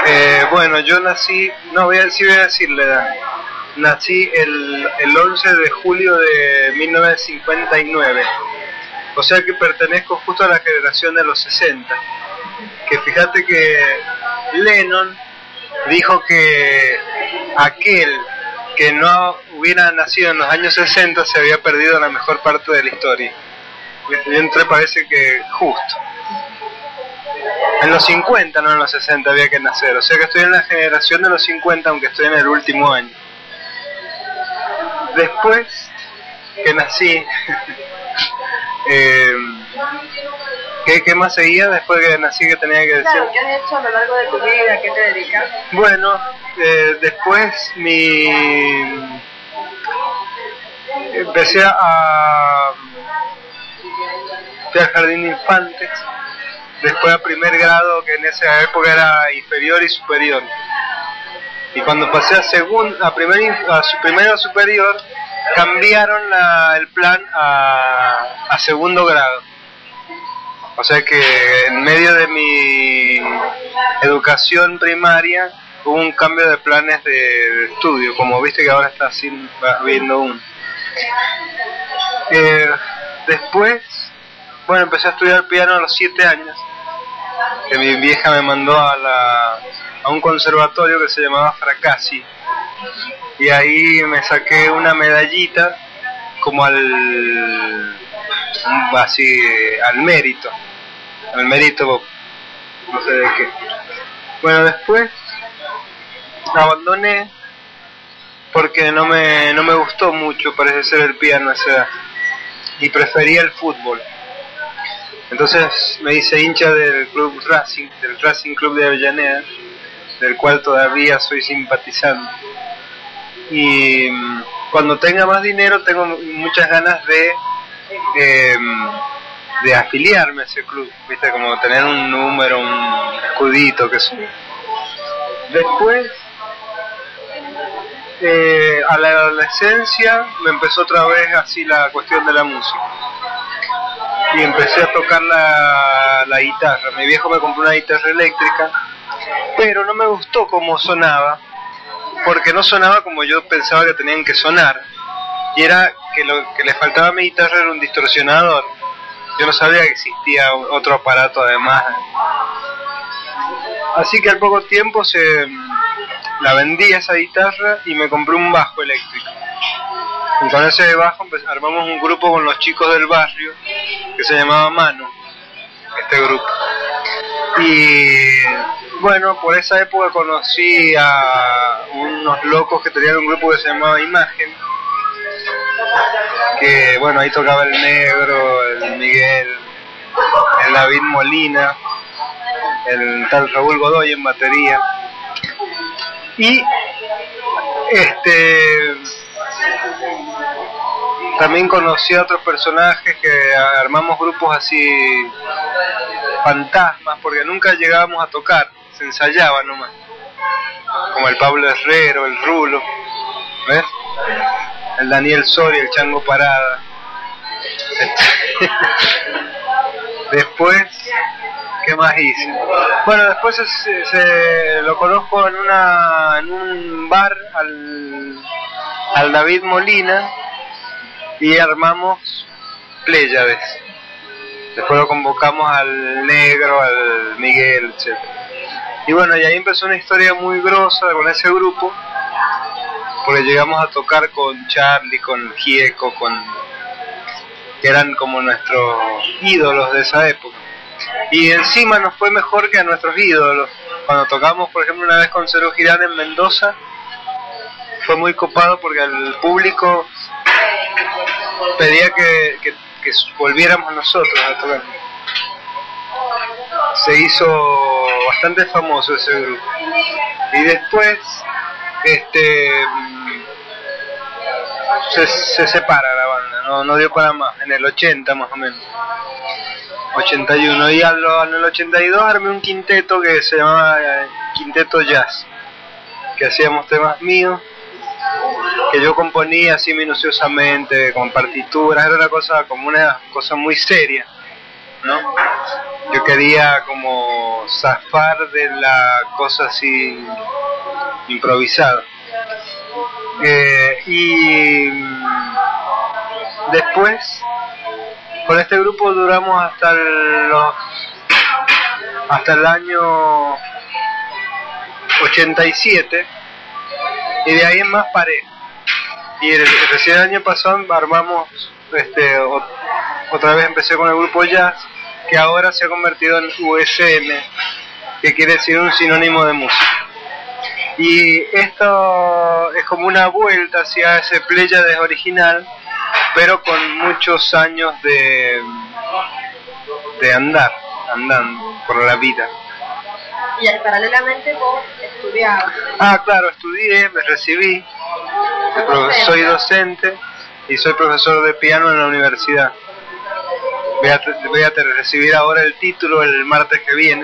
Bueno, yo nací, no voy a decir la edad. Nací el 11 de julio de 1959. O sea que pertenezco justo a la generación de los 60. Que fíjate que Lennon dijo que aquel que no hubiera nacido en los años 60 se había perdido la mejor parte de la historia. Y entre parece que justo. En los 50, no en los 60 había que nacer. O sea que estoy en la generación de los 50, aunque estoy en el último año. Después que nací, ¿qué más seguía después que nací que tenía que decir? Claro, ¿qué has hecho a lo largo de tu vida? ¿A qué te dedicas? Bueno, después empecé fui al jardín de infantes, después a primer grado, que en esa época era inferior y superior. Y cuando pasé a primero superior, cambiaron el plan a segundo grado. O sea que en medio de mi educación primaria hubo un cambio de planes de estudio, como viste que ahora está viendo uno. Después, bueno, empecé a estudiar piano a los 7 años, que mi vieja me mandó a un conservatorio que se llamaba Fracassi, y ahí me saqué una medallita como al mérito, no sé de qué. Bueno, después abandoné porque no me gustó mucho, parece ser, el piano a esa edad, y prefería el fútbol. Entonces me hice hincha del Racing Club de Avellaneda, del cual todavía soy simpatizante. Y cuando tenga más dinero tengo muchas ganas de afiliarme a ese club, viste, como tener un número, un escudito, que sé. Después, a la adolescencia me empezó otra vez así la cuestión de la música. Y empecé a tocar la guitarra. Mi viejo me compró una guitarra eléctrica, pero no me gustó cómo sonaba, porque no sonaba como yo pensaba que tenían que sonar. Y era que lo que le faltaba a mi guitarra era un distorsionador. Yo no sabía que existía otro aparato además. Así que al poco tiempo la vendí esa guitarra y me compré un bajo eléctrico. Y con ese bajo armamos un grupo con los chicos del barrio que se llamaba Mano, este grupo. Y bueno, por esa época conocí a unos locos que tenían un grupo que se llamaba Imagen, que bueno, ahí tocaba el Negro, el Miguel, el David Molina, el tal Raúl Godoy en batería. Y también conocí a otros personajes que armamos grupos así fantasmas, porque nunca llegábamos a tocar, se ensayaba nomás, como el Pablo Herrero, el Rulo, ¿ves? El Daniel Soria, el Chango Parada. Después, ¿qué más hice? Bueno, después lo conozco en un bar al David Molina, y armamos Pléyades. Después lo convocamos al Negro, al Miguel, etc. Y bueno, y ahí empezó una historia muy grosa con ese grupo, porque llegamos a tocar con Charlie, con Gieco, que eran como nuestros ídolos de esa época. Y encima nos fue mejor que a nuestros ídolos. Cuando tocamos, por ejemplo, una vez con Cero Girán en Mendoza, fue muy copado porque el público pedía que volviéramos nosotros a tocar. Se hizo bastante famoso ese grupo. Y después se separa la banda, no dio para más, en el 80 más o menos, 81. Y en el 82 armé un quinteto que se llamaba Quinteto Jazz, que hacíamos temas míos, que yo componía así minuciosamente, con partituras. Era una cosa muy seria, ¿no? yo quería como zafar de la cosa así improvisada. Y después con este grupo duramos hasta el año 87, y de ahí en más paré. Y recién el año pasado armamos otra vez empecé con el grupo Jazz, que ahora se ha convertido en USM, que quiere decir un sinónimo de música. Y esto es como una vuelta hacia ese Pléyades original, pero con muchos años de andando por la vida. Y paralelamente vos estudiabas. Claro, estudié, me recibí, soy docente y soy profesor de piano en la universidad. Voy a recibir ahora el título el martes que viene,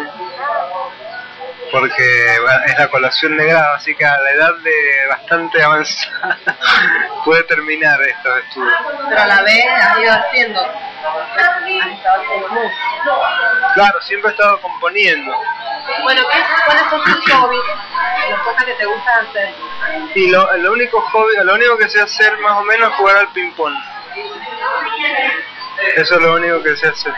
porque es la colación de grado, así que a la edad de bastante avanzada pude terminar estos estudios. Pero a la vez has ido haciendo, has estado haciendo música. Claro, siempre he estado componiendo. Bueno, ¿cuáles son tus hobbies? Las cosas que te gustan hacer. Y lo único que sé hacer más o menos es jugar al ping pong. Eso es lo único que sé hacer.